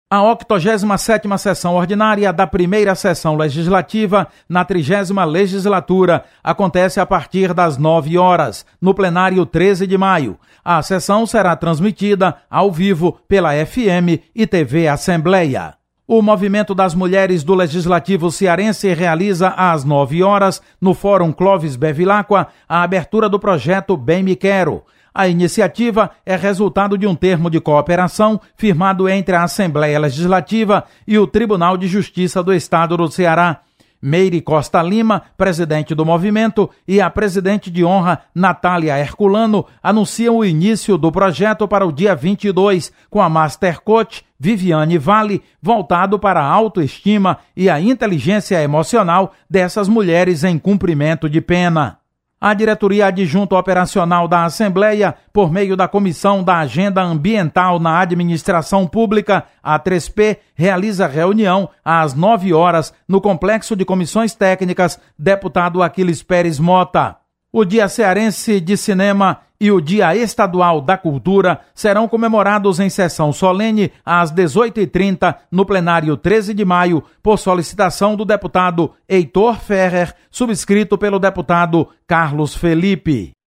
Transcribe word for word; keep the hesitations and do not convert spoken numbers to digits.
A octogésima sétima sessão ordinária da primeira sessão legislativa na trigésima legislatura acontece a partir das nove horas, no plenário treze de maio. A sessão será transmitida ao vivo pela F M e T V Assembleia. O Movimento das Mulheres do Legislativo Cearense realiza às nove horas, no Fórum Clóvis Bevilacqua, a abertura do projeto Bem Me Quero. A iniciativa é resultado de um termo de cooperação firmado entre a Assembleia Legislativa e o Tribunal de Justiça do Estado do Ceará. Meire Costa Lima, presidente do movimento, e a presidente de honra, Natália Herculano, anunciam o início do projeto para o dia vinte e dois, com a Master Coach Viviane Vale, voltado para a autoestima e a inteligência emocional dessas mulheres em cumprimento de pena. A Diretoria Adjunta Operacional da Assembleia, por meio da Comissão da Agenda Ambiental na Administração Pública, a três P, realiza reunião às nove horas no Complexo de Comissões Técnicas, deputado Aquiles Pérez Mota. O Dia Cearense de Cinema e o Dia Estadual da Cultura serão comemorados em sessão solene às dezoito e trinta no plenário treze de maio, por solicitação do deputado Heitor Ferrer, subscrito pelo deputado Carlos Felipe.